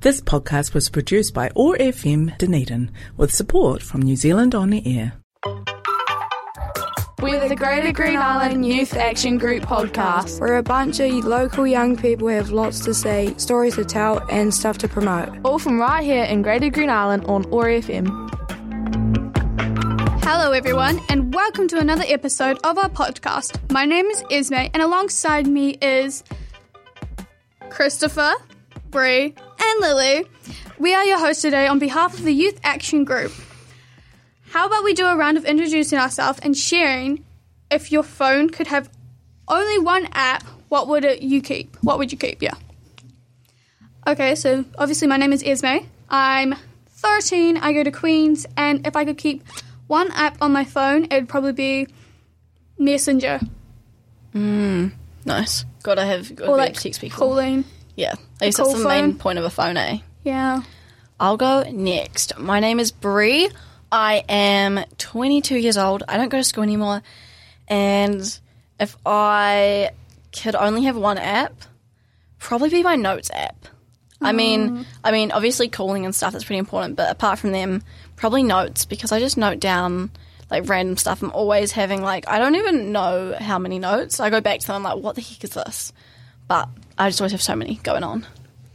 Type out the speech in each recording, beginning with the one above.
This podcast was produced by OAR FM Dunedin with support from New Zealand On Air. We're the Greater Green Island Youth Action Group podcast. We're a bunch of local young people who have lots to say, stories to tell and stuff to promote. All from right here in Greater Green Island on OAR FM. Hello everyone and welcome to another episode of our podcast. My name is Esme and alongside me is Christopher, Bree and Lily. We are your hosts today on behalf of the Youth Action Group. How about we do a round of introducing ourselves and sharing if your phone could have only one app, what would you keep? What would you keep, yeah. Okay, so obviously my name is Esme. I'm 13, I go to Queen's, and if I could keep one app on my phone, it would probably be Messenger. Nice. Gotta be Or able like to text people. calling. Yeah, at least that's the main point of a phone, eh? Yeah. I'll go next. My name is Bree. I am 22 years old. I don't go to school anymore. And if I could only have one app, probably be my notes app. I mean, obviously calling and stuff is pretty important, but apart from them, probably notes, because I just note down like random stuff. I'm always having I don't even know how many notes. I go back to them, I'm like, what the heck is this? But I just always have so many going on.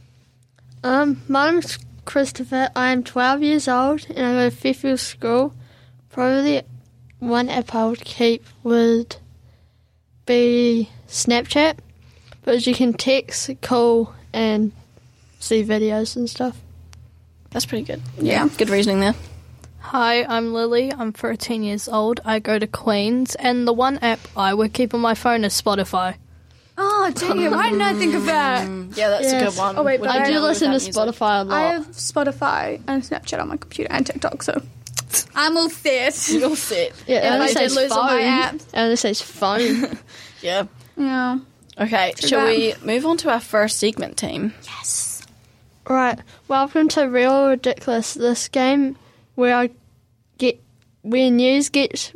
My name's Christopher. I am 12 years old and I go to Fairfield School. Probably one app I would keep would be Snapchat, because you can text, call and see videos and stuff. That's pretty good. Yeah, good reasoning there. Hi, I'm Lily. I'm 13 years old. I go to Queen's, and the one app I would keep on my phone is Spotify. Oh, dang it. Why didn't I think of that? Yeah, that's a good one. Oh, wait, but I do listen to Spotify a lot. I have Spotify and Snapchat on my computer and TikTok, so I'm all set. You're all set. Yeah, If it only I did says lose all my phone. apps. It only says phone. Yeah. Yeah. Okay, shall we move on to our first segment, team? Yes. Right, welcome to Real or Ridiculous, this game where news gets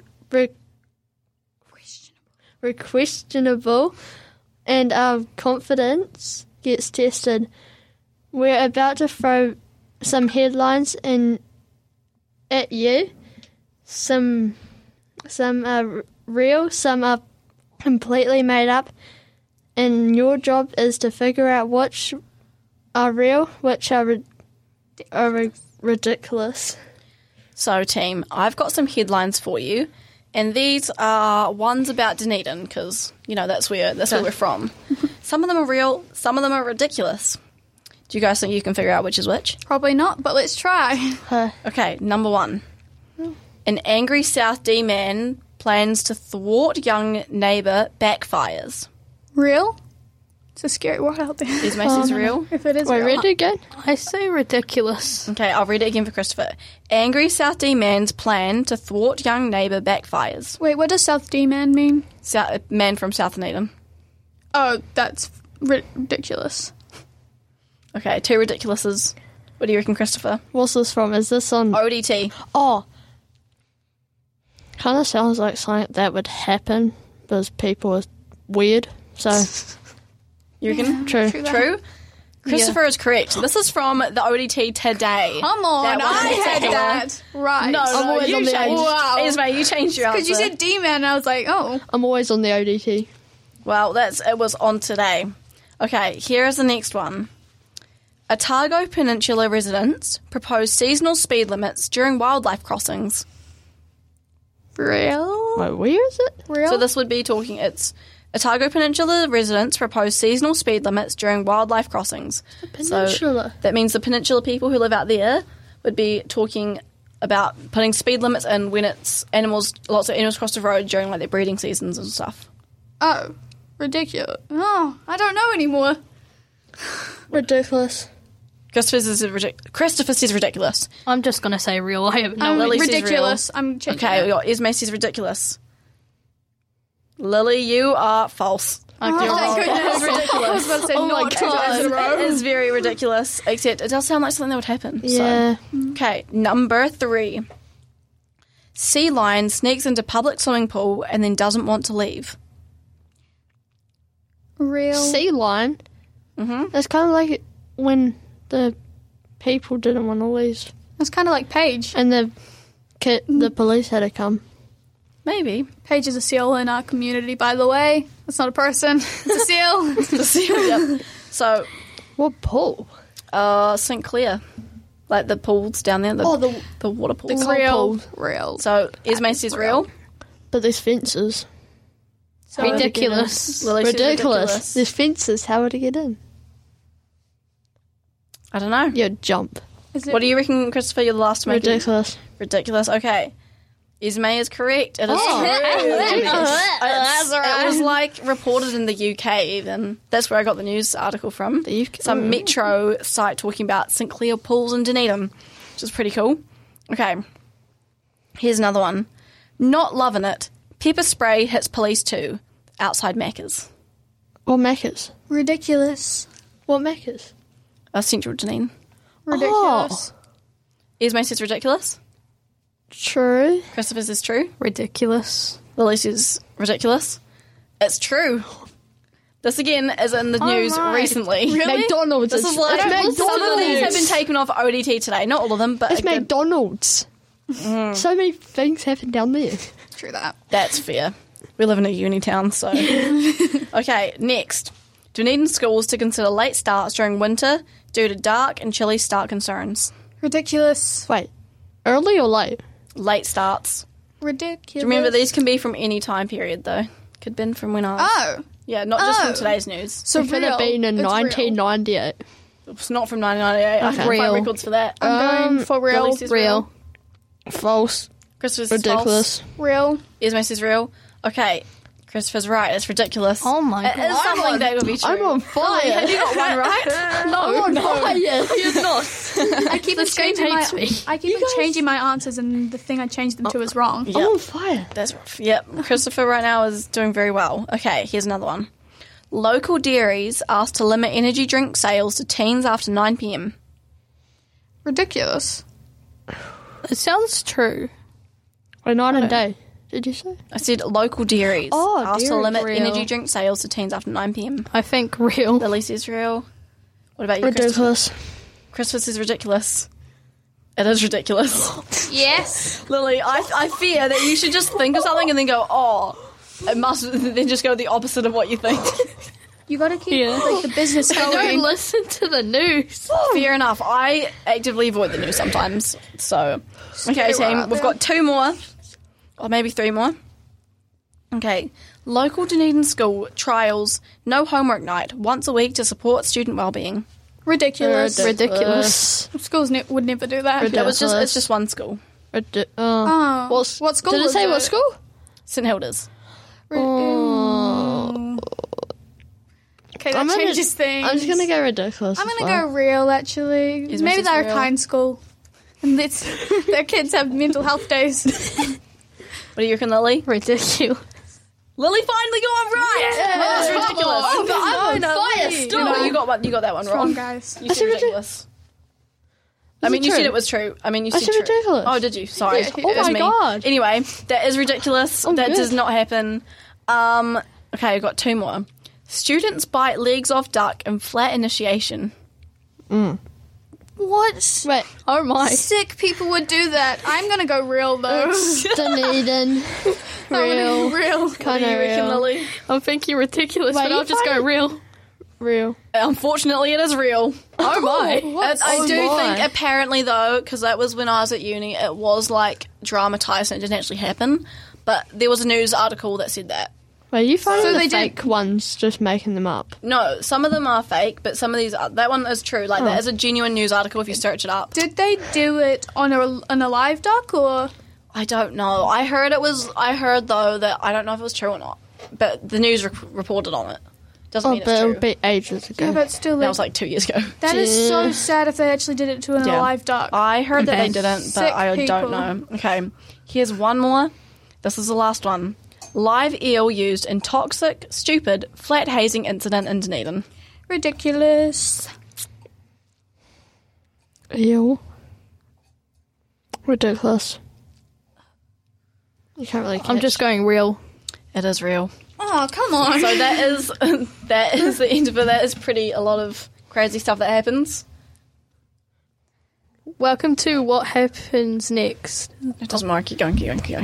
questionable and our confidence gets tested. We're about to throw some headlines at you. Some are real, some are completely made up, and your job is to figure out which are real, which are ridiculous. So, team, I've got some headlines for you, and these are ones about Dunedin, because, that's where we're from. Some of them are real, some of them are ridiculous. Do you guys think you can figure out which is which? Probably not, but let's try. Okay, number one. An angry South D man plans to thwart young neighbour backfires. Real? It's a scary word out there. Is Macy's real? If it is Wait, real. read it again? I say ridiculous. Okay, I'll read it again for Christopher. Angry South D man's plan to thwart young neighbour backfires. Wait, what does South D-Man mean? Man from South Dunedin. Oh, that's ridiculous. Okay, two ridiculouses. What do you reckon, Christopher? What's this from? Is this on... ODT. Oh. Kind of sounds like something that would happen because people are weird, so... You reckon? True. Christopher is correct. This is from the ODT today. Come on, That one I in had particular. that. Right. No, always you on the changed. Wow. Esme, you changed your answer. Because you said D-Man, and I was like, oh. I'm always on the ODT. Well, it was on today. Okay, here is the next one. Otago Peninsula residents propose seasonal speed limits during wildlife crossings. Real? Wait, where is it? Real? So this would be it's Otago Peninsula residents propose seasonal speed limits during wildlife crossings. Peninsula. So that means the peninsula people who live out there would be talking about putting speed limits in when it's lots of animals cross the road during their breeding seasons and stuff. Oh, ridiculous. Oh, I don't know anymore. Ridiculous. Christopher says ridiculous. I'm just going to say real. I have no Lily says ridiculous. real. I'm changing Okay, it. we got Esme says ridiculous. Lily, you are false. Oh, thank goodness. Ridiculous. I was about to say not 2 times in a row. It is very ridiculous, except it does sound like something that would happen. Yeah. So. Okay, number 3. Sea lion sneaks into public swimming pool and then doesn't want to leave. Real. Sea lion. Mm-hmm. That's kind of like when the people didn't want to leave. It's kind of like Paige. And the police had to come. Maybe. Paige is a seal in our community, by the way. It's not a person. It's a seal. It's a seal, yep. So, What pool? St. Clair. Like the pools down there. The water pools. Real. So, Esme says real. But there's fences. So Ridiculous. Lily says Ridiculous. There's fences. How would it get in? I don't know. You jump. Is it What do you reckon, Christopher? You're the last to make it? Ridiculous. Ridiculous. Okay. Esme is correct. It is Oh. true. It was like reported in the UK even. That's where I got the news article from. The UK. Some Metro site talking about St. Clair pools in Dunedin, which is pretty cool. Okay. Here's another one. Not loving it. Pepper spray hits police too. Outside Macca's. What Macca's? ridiculous? What Macca's? Central Dunedin. Ridiculous. Esme says ridiculous. True. Christopher says true. Ridiculous. Lily says ridiculous. It's true. This again is in the news recently. McDonald's. This is like some of these have been taken off ODT today. Not all of them, but It's McDonald's. So many things happen down there. True that. that's fair. We live in a uni town, so. Okay, next. Dunedin schools to consider late starts during winter due to dark and chilly start concerns. Ridiculous. Wait, early or late? Late starts. Ridiculous. Remember, these can be from any time period, though. Could have been from when I was... Oh. Yeah, not just from Oh. today's news. So It could have been in It's real. 1998. It's not from 1998. I can Real. find records for that. I'm going for real. Lily says Real. False. Christopher says Ridiculous. false. Real. Esme says real. Okay, Christopher's right. It's ridiculous. Oh my It is something that would be true. I'm on fire. Have you got one right? No, I'm on fire. You're not. I keep This game changing hates my. me. I keep changing my answers, and the thing I changed them to is wrong. I'm on fire. That's rough. Yep. Christopher right now is doing very well. Okay, here's another one. Local dairies asked to limit energy drink sales to teens after 9 p.m. Ridiculous. It sounds true. Or night and day. Did you say? I said local dairies Oh, asked to dairy. limit Real. energy drink sales to teens after 9 p.m. I think real. Lily says real. What about you, Christopher? Ridiculous. Christopher says ridiculous. It is ridiculous. Yes. Lily, I fear that you should just think of something and then go, oh, it must, then just go the opposite of what you think. You got to keep like the business Don't going. listen to the news. Fair enough. I actively avoid the news sometimes. So, okay, Stay team, right we've there. got 2 more, or maybe 3 more. Okay, local Dunedin school trials no homework night once a week to support student wellbeing. Ridiculous. Ridiculous. Schools would never do that. That was Ridiculous. it's just one school, Oh. What school Did it was say what it? school? St Hilda's. Okay, that changes things. I'm just going to go ridiculous. I'm as gonna well. go real, actually. Is Maybe Mrs. they're real? a kind school. And their kids have mental health days. What do you reckon, Lily? Ridiculous. Lily finally got one right. That was ridiculous. I'm on fire still. No, you got one. You got that one Wrong, wrong. guys. You said ridiculous. I mean, it you said true? it was true. I mean, you I said said true. ridiculous. Oh, did you? Sorry. Yeah. It Oh was my me. God. Anyway, that is ridiculous. Oh, that good. does not happen. Okay, I've got 2 more. Students bite legs off duck in flat initiation. What? Wait, Oh my. Sick people would do that. I'm gonna go real, though. Dunedin. Real. Real. Kind You of reckon, real. Lily? I'm thinking ridiculous, Wait, but I'll you just go find- real. Real. Unfortunately, it is real. Oh my. I do my. think, apparently, though, because that was when I was at uni, it was like dramatised and it didn't actually happen. But there was a news article that said that. Wait, you find So the they did- fake ones just making them up? No, some of them are fake, but some of these, that one is true. Like, that is a genuine news article if you search it up. Did they do it on a live duck or? I don't know. I heard, though, that I don't know if it was true or not. But the news reported on it. Doesn't Oh, mean but it's it true. would be ages ago. Yeah, but still, That like, was like 2 years ago. that is so sad if they actually did it to a Yeah. live duck. I heard that they Okay. didn't, but Sick I people. don't know. Okay, here's one more. This is the last one. Live eel used in toxic, stupid, flat hazing incident in Dunedin. Ridiculous. Ew. Ridiculous. You can't really catch. I'm just going real. It is real. Oh, come on. So that is the end of it. That is a lot of crazy stuff that happens. Welcome to What Happens Next. It doesn't matter. Keep going.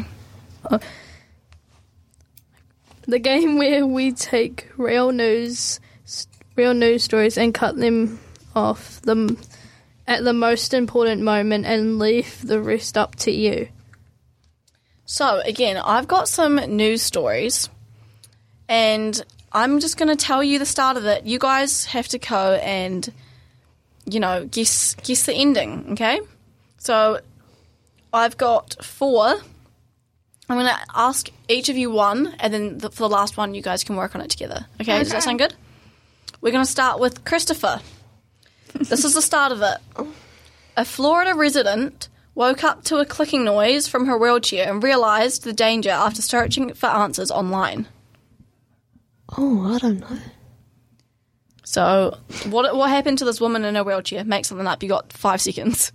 The game where we take real news stories and cut them off them at the most important moment and leave the rest up to you. So, again, I've got some news stories, and I'm just going to tell you the start of it. You guys have to go and, guess the ending, okay? So, I've got 4. I'm going to ask each of you one, and then for the last one, you guys can work on it together. Okay, does that sound good? We're going to start with Christopher. This is the start of it. A Florida resident woke up to a clicking noise from her wheelchair and realised the danger after searching for answers online. Oh, I don't know. So, what happened to this woman in her wheelchair? Make something up. You got 5 seconds.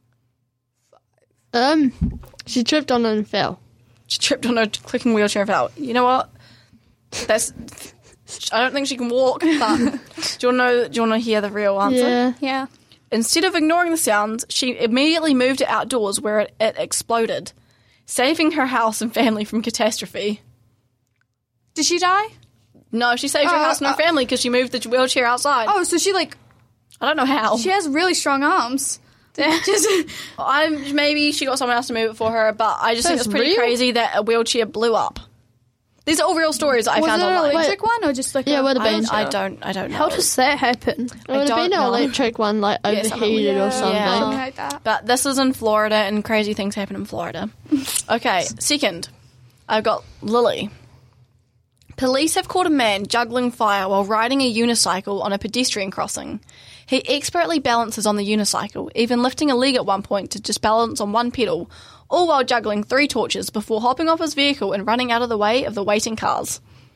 She tripped on it and fell. She tripped on her clicking wheelchair and fell. You know what? I don't think she can walk, but do you want to hear the real answer? Yeah. Instead of ignoring the sounds, she immediately moved it outdoors where it exploded, saving her house and family from catastrophe. Did she die? No, she saved her house and her family because she moved the wheelchair outside. Oh, so she I don't know how. she has really strong arms. Maybe she got someone else to move it for her, but I just think it's pretty crazy that a wheelchair blew up. These are all real stories I found online. Was it an electric one or just like Yeah, it would have been. I don't know. How does that happen? It would have been an electric one, like overheated or something. Yeah. something like that? But this is in Florida, and crazy things happen in Florida. Okay, second, I've got Lily. Police have caught a man juggling fire while riding a unicycle on a pedestrian crossing. He expertly balances on the unicycle, even lifting a leg at one point to just balance on one pedal, all while juggling 3 torches before hopping off his vehicle and running out of the way of the waiting cars.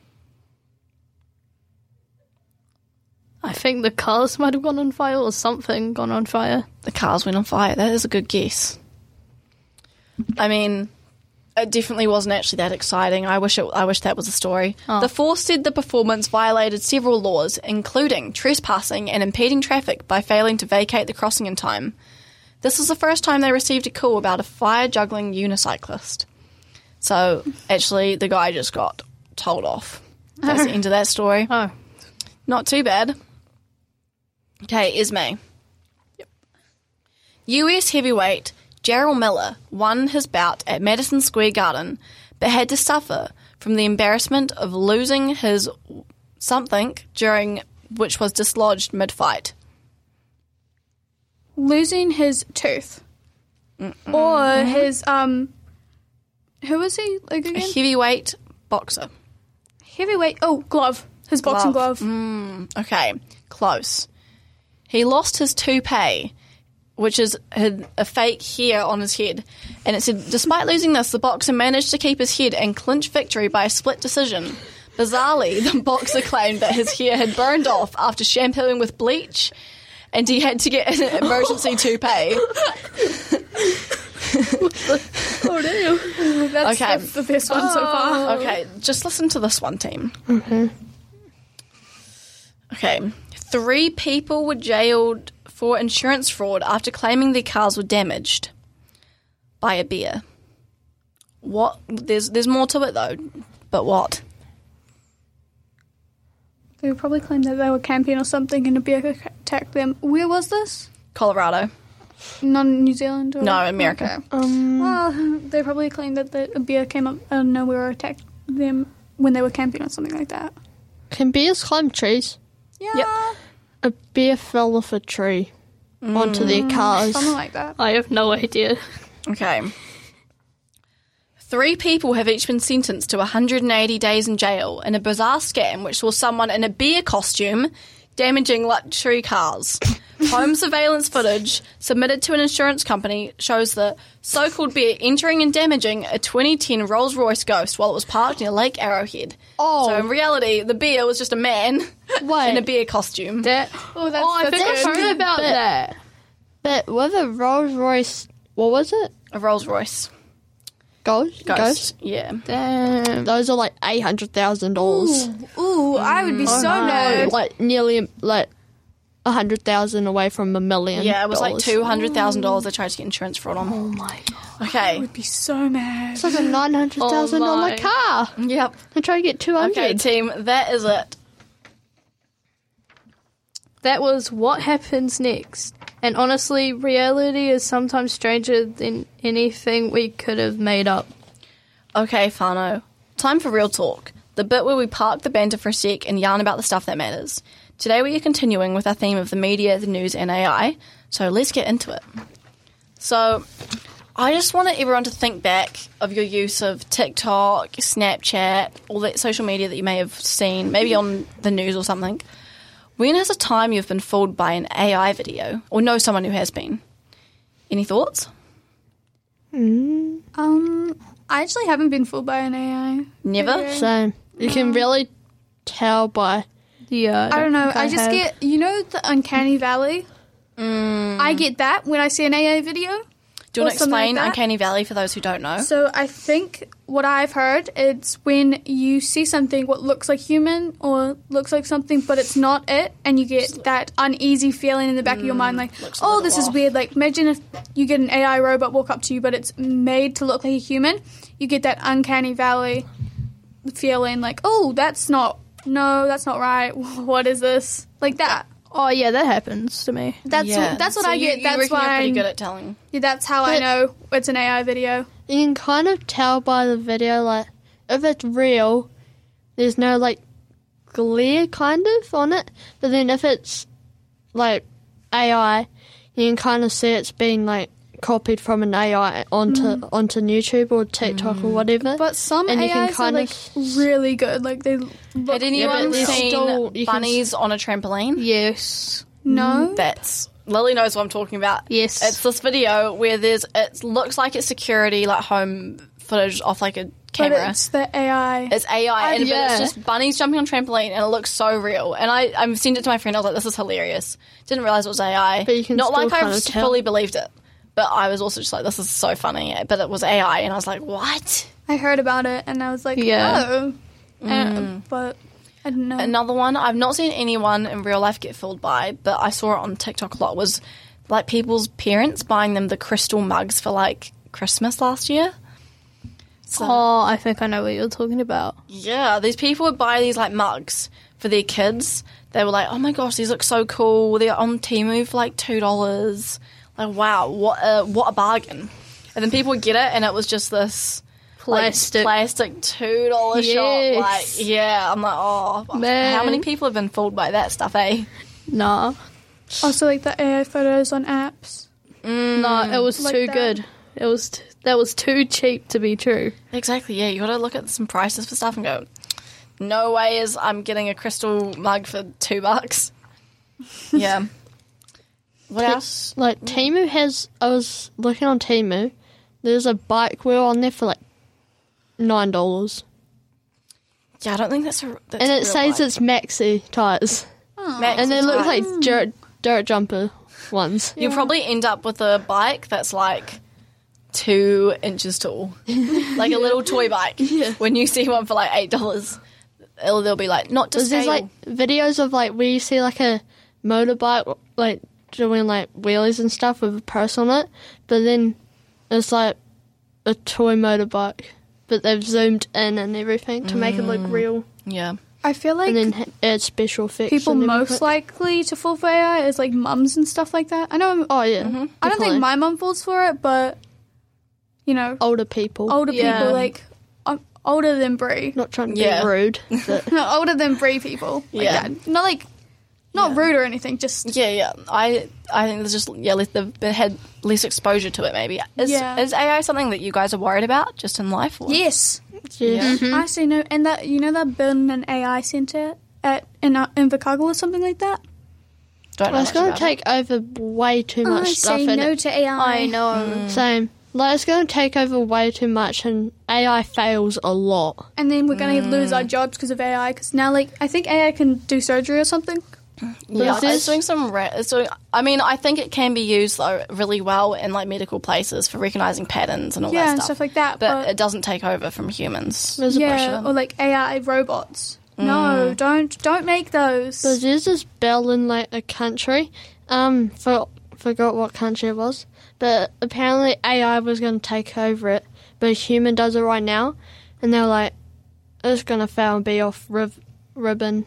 I think the cars might have gone on fire or something gone on fire. The cars went on fire. That is a good guess. I mean, it definitely wasn't actually that exciting. I wish that was a story. Oh. The force said the performance violated several laws, including trespassing and impeding traffic by failing to vacate the crossing in time. This was the first time they received a call about a fire-juggling unicyclist. So, actually, the guy just got told off. That's the end of that story. Oh. Not too bad. Okay, Esme. Yep. US heavyweight Jarrell Miller won his bout at Madison Square Garden, but had to suffer from the embarrassment of losing his something during which was dislodged mid-fight. Losing his tooth. Or his, who was he again? A heavyweight boxer. Heavyweight, glove. His boxing glove. Okay, close. He lost his toupee, which is a fake hair on his head. And it said, despite losing this, the boxer managed to keep his head and clinch victory by a split decision. Bizarrely, the boxer claimed that his hair had burned off after shampooing with bleach, and he had to get an emergency toupee. Oh, damn. That's the best one so far. Okay, just listen to this one, team. Okay. Okay, 3 people were jailed for insurance fraud after claiming their cars were damaged by a bear. What? There's more to it though, but what? They probably claimed that they were camping or something and a bear attacked them. Where was this? Colorado. Not in New Zealand? Or? No, America. Okay. Well, they probably claimed that a bear came up out of nowhere or attacked them when they were camping or something like that. Can bears climb trees? Yeah. Yep. A bear fell off a tree onto their cars. Something like that. I have no idea. Okay. 3 people have each been sentenced to 180 days in jail in a bizarre scam which saw someone in a bear costume damaging luxury cars. Home surveillance footage submitted to an insurance company shows the so-called bear entering and damaging a 2010 Rolls-Royce Ghost while it was parked near Lake Arrowhead. Oh. So in reality, the bear was just a man in a bear costume. I think I've heard about that. But with a Rolls Royce, what was it? A Rolls-Royce Ghost? Yeah. Damn. Those are like $800,000. Ooh, I would be so nervous. Like nearly like $100,000 away from $1 million. Yeah, it was like $200,000 they tried to get insurance fraud on. Oh my god. Okay. I would be so mad. It's like a $900,000 car. Yep. I try to get $200,000. Okay, team, that is it. That was what happens next. And honestly, reality is sometimes stranger than anything we could have made up. Okay, Whānau. Time for real talk. The bit where we park the banter for a sec and yarn about the stuff that matters. Today we are continuing with our theme of the media, the news and AI. So let's get into it. So I just want everyone to think back of your use of TikTok, Snapchat, all that social media that you may have seen, maybe on the news or something. When is a time you've been fooled by an AI video or know someone who has been? Any thoughts? I actually haven't been fooled by an AI. Never? So you can really tell by... Yeah. I don't know. think I just have. get, the uncanny valley? I get that when I see an AI video. Do you want to something like explain that. Uncanny Valley for those who don't know? So I think what I've heard is when you see something what looks like human or looks like something but it's not it, and you get that uneasy feeling in the back of your mind like, looks a oh, little this is off. weird. Like imagine if you get an AI robot walk up to you but it's made to look like a human. You get that uncanny valley feeling like, oh, that's not right. What is this? Like that. Oh yeah, that happens to me. That's what So I get. You That's reckon you're why pretty good at telling. yeah, that's how I know it's an AI video. You can kind of tell by the video, like, if it's real, there's no, like, glare kind of on it. But then if it's, like, AI, you can kind of see it's been, like, copied from an AI onto YouTube or TikTok or whatever. But some And you can AIs are kind like of- really good. Like they look. Had anyone there's seen still- you can bunnies on a trampoline? Yes. No. That's Lily knows what I'm talking about. Yes. It's this video where it looks like it's security, like home footage off like a But camera. it's the AI. It's AI, but yeah. it's just bunnies jumping on trampoline, and it looks so real. And I sent it to my friend. I was like, "This is hilarious." Didn't realize it was AI. But you can not still like I kind of tell. fully believed it, but I was also just like, "This is so funny." But it was AI, and I was like, "What?" I heard about it and I was like, Yeah. oh. But I don't know. Another one I've not seen anyone in real life get fooled by, but I saw it on TikTok a lot. Was like people's parents buying them the crystal mugs for like Christmas last year. Oh, I think I know what you're talking about. Yeah, these people would buy these like mugs for their kids. They were like, "Oh my gosh, these look so cool. They're on Temu for like $2." Like, wow, what a bargain! And then people would get it, and it was just this Plastic. plastic $2 shop. Yes. Like, yeah, I'm like, oh, Man. how many people have been fooled by that stuff, eh? Nah. Also, like the AI photos on apps. No, it was Like too that. good. That was too cheap to be true. Exactly. Yeah, you got to look at some prices for stuff and go, no way is I'm getting a crystal mug for $2. Yeah. What else? Like, Temu has... I was looking on Temu. There's a bike wheel on there for, like, $9. Yeah, I don't think that's And it says it's maxi tyres. Max And they is look right. like dirt jumper ones. You'll probably end up with a bike that's like 2 inches tall, like a little toy bike. When you see one for like $8, they'll be like not to There's scale. like videos of like where you see like a motorbike like doing like wheelies and stuff with a person on it, but then it's like a toy motorbike, but they've zoomed in and everything to make it look real, Yeah, I feel like and then add special effects. people and most everything. likely to fall for AI is like mums and stuff like that. I know. Oh yeah, I don't definitely. think my mum falls for it, but older people. older Yeah. people like older than Brie. Not trying to Yeah. be rude, but No, older than Brie people. Like Yeah. that. Not rude or anything. Just yeah. I think there's just they've had less exposure to it. Maybe is AI something that you guys are worried about just in life? Or? yes. yeah. I see. No, and that that building an AI center in Invercargill or something like that. Don't know. Well, it's much going about to take over way too much I stuff say in no it. to AI. I know. Same. Like, it's going to take over way too much, and AI fails a lot. And then we're going to lose our jobs because of AI. Because now, I think AI can do surgery or something. Yeah, Is this- it's doing some. I mean, I think it can be used though really well in like medical places for recognizing patterns and all Yeah, that and stuff. stuff like that. But it doesn't take over from humans. There's a yeah, pressure. or like AI robots. No, don't make those. But there's this bell in like a country. Forgot what country it was. But apparently AI was going to take over it. But a human does it right now. And they're like, it's going to fail and be off ribbon,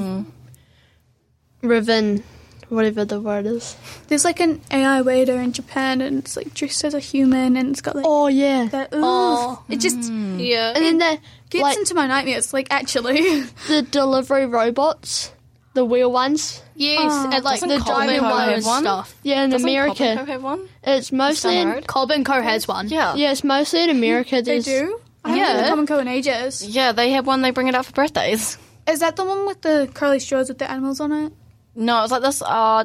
whatever the word is. There's like an AI waiter in Japan, and it's like dressed as a human, and it's got like Oh, yeah. that. It just Yeah. And then gets like, into my nightmares. Like actually, the delivery robots, the wheel ones. Yes, and like Doesn't the Cobb and driving Co one have and one? stuff. Yeah, in Doesn't America. Cobb and Co have one? It's mostly Down the in, road? Cobb and Co has one. Yeah. yeah, it's mostly in America. they There's, do. I haven't been to Common Co in ages. Yeah, they have one. They bring it out for birthdays. Is that the one with the curly straws with the animals on it? No, it's like this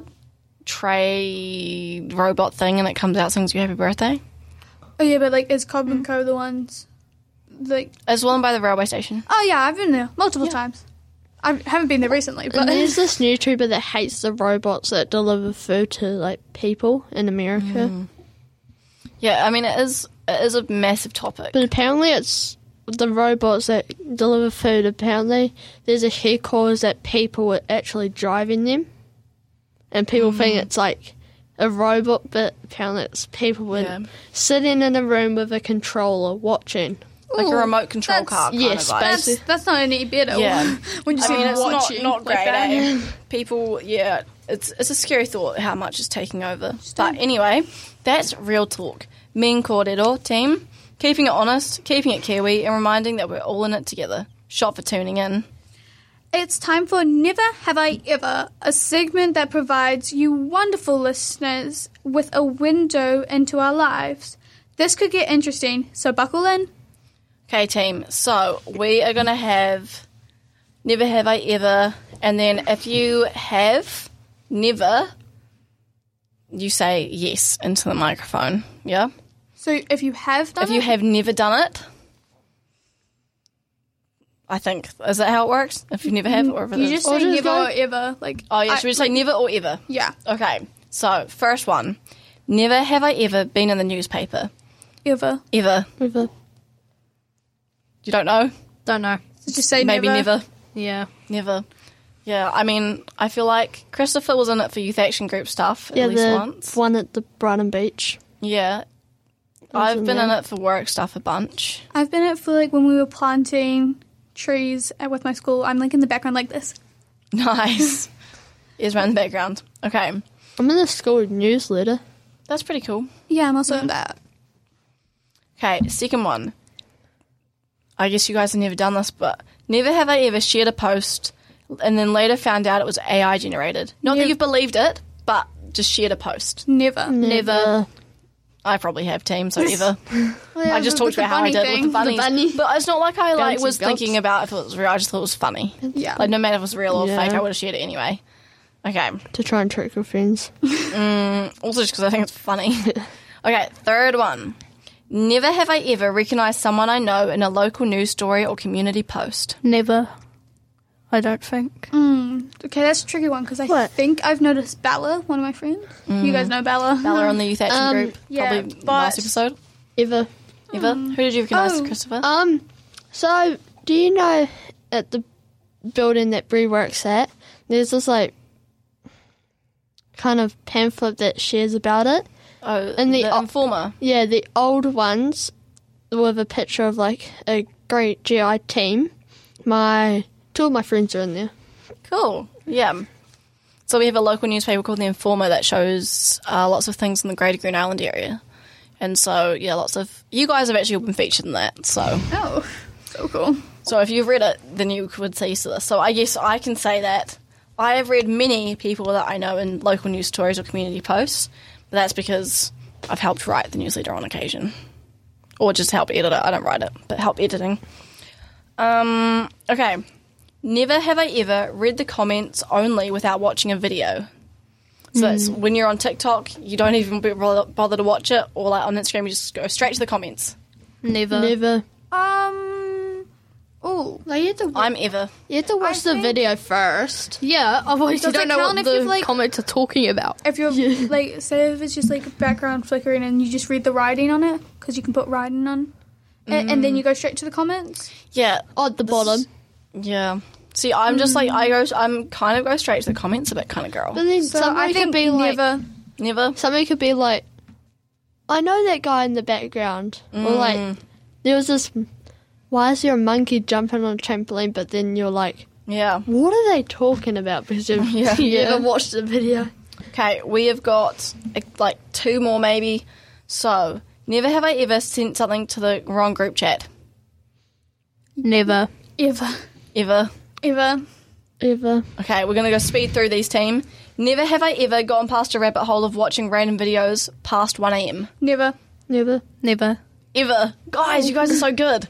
tray robot thing, and it comes out sings you happy birthday. Oh yeah, but like is Cobb and Co the ones? Like It's one by the railway station. oh yeah, I've been there multiple times. I haven't been there recently, but And there's this YouTuber that hates the robots that deliver food to like people in America. Yeah, I mean it is a massive topic. But apparently it's the robots that deliver food. Apparently there's a head cause that people are actually driving them. And people think it's like a robot, but apparently it's people sitting in a room with a controller watching. Like a remote control that's- car kind yes, of vibe. basically. that's not any better. Yeah. when you I say mean, it's watching, not like great, that. eh? People, yeah, it's a scary thought how much is taking over. But anyway, that's real talk. Me and Kōrero team, keeping it honest, keeping it Kiwi, and reminding that we're all in it together. Shot for tuning in. It's time for Never Have I Ever, a segment that provides you wonderful listeners with a window into our lives. This could get interesting, so buckle in. Okay, team. So we are going to have Never Have I Ever, and then if you have never, you say yes into the microphone. Yeah? So if you have done If you have never done it, I think, is that how it works? If you never have, or if it you is? just Or say just never go- or ever. Like, Oh, yeah, should we say never or ever? yeah, Okay, so first one. Never have I ever been in the newspaper. ever. Ever. With You don't know? Don't know. So just say Maybe never. Yeah. Never. Yeah, I mean, I feel like Christopher was in it for Youth Action Group stuff at least the once. one at the Brighton Beach. Yeah. Was I've in been in there. it for work stuff a bunch. I've been at for like when we were planting trees with my school. I'm like in the background like this. Nice. Is around the background. Okay. I'm in the school newsletter. That's pretty cool. Yeah, I'm also in that. Okay, second one. I guess you guys have never done this, but never have I ever shared a post and then later found out it was AI generated. Not that you've believed it, but just shared a post. Never. Never. I probably have, team, so never. Oh, yeah, I just with talked the about how I bunny did thing. with the bunnies. bunny. But it's not like I like Bouncy was belts. thinking about if it was real. I just thought it was funny. Yeah. Like no matter if it was real or Yeah. fake, I would have shared it anyway. Okay. To try and trick your friends. Also just because I think it's funny. Okay, third one. Never have I ever recognised someone I know in a local news story or community post. Never. I don't think. Okay, that's a tricky one because I What? think I've noticed Bella, one of my friends. You guys know Bella. Bella on the Youth Action Group. yeah, Probably but- last episode. Ever. Ever? Who did you recognise, Oh. Christopher? So, do you know at the building that Brie works at, there's this, like, kind of pamphlet that shares about it? Oh, and the- Informer. Yeah, the old ones with a picture of, like, a great GI team. Two of my friends are in there. Cool. Yeah. So we have a local newspaper called The Informer that shows lots of things in the Greater Green Island area. And so, yeah, lots of... You guys have actually all been featured in that, so... Oh, so cool. So if you've read it, then you would see this. So I guess I can say that I have read many people that I know in local news stories or community posts, but that's because I've helped write the newsletter on occasion. Or just help edit it. I don't write it, but help editing. Okay. Never have I ever read the comments only without watching a video. So that's when you're on TikTok, you don't even bother to watch it, or like on Instagram, you just go straight to the comments. Never. Never. Oh, Like, you have to watch the think- video first. Yeah, otherwise you Does it don't know count what if the you've, like- comments are talking about. if you're like, say if it's just like background flickering and you just read the writing on it because you can put writing on, and then you go straight to the comments. Yeah. Oh, at the bottom. Yeah. See, I'm just like, I'm kind of go straight to the comments a bit kind of girl. But then So I somebody think could be like, Never? somebody could be like, I know that guy in the background. Or like, there was this, why is there a monkey jumping on a trampoline? But then you're like, Yeah. what are they talking about? Because you never watched the video. Okay, we have got like 2 more maybe. So, never have I ever sent something to the wrong group chat. Never. Ever. Ever. Okay, we're going to go speed through these, team. Never have I ever gone past a rabbit hole of watching random videos past 1 a.m. Never. Never. Ever. Guys, you guys are so good.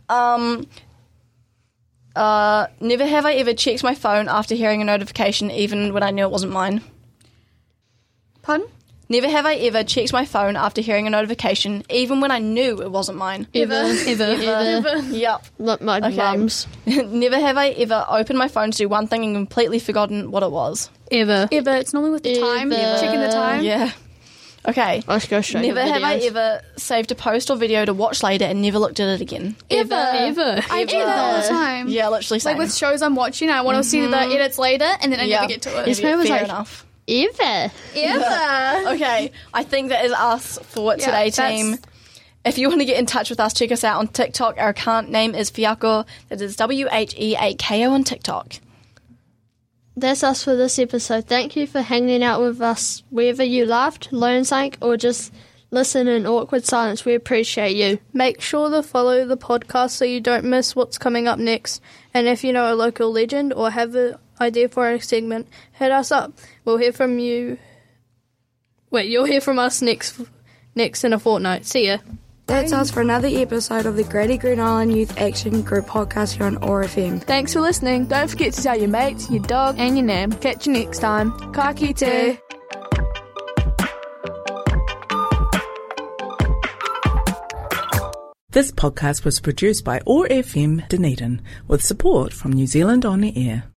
Never have I ever checked my phone after hearing a notification even when I knew it wasn't mine. Pardon? Never have I ever checked my phone after hearing a notification even when I knew it wasn't mine. Ever. Yep. Like my Okay. mum's. Never have I ever opened my phone to do one thing and completely forgotten what it was. Ever. It's normally with the time. Ever. Checking the time. Yeah. Okay. Let's go straight Never to videos. have I ever saved a post or video to watch later and never looked at it again. Ever. I do that all the time. Yeah, literally same. Like with shows I'm watching, I want to see the edits later, and then I Yeah. never get to it. This man was Fair like, enough. Ever. Okay, I think that is us for today, team. If you want to get in touch with us, check us out on TikTok. Our account name is Wheako. That is WHEAKO on TikTok. That's us for this episode. Thank you for hanging out with us. Whether you laughed, learned something, or just listen in awkward silence, we appreciate you. Make sure to follow the podcast so you don't miss what's coming up next. And if you know a local legend or have an idea for a segment, hit us up. We'll hear from you. Wait, you'll hear from us next in a fortnight. See ya. That's us for another episode of the Greater Green Island Youth Action Group podcast here on ORFM. Thanks for listening. Don't forget to tell your mates, your dog, and your nan. Catch you next time. Ka kite. This podcast was produced by ORFM Dunedin with support from New Zealand On Air.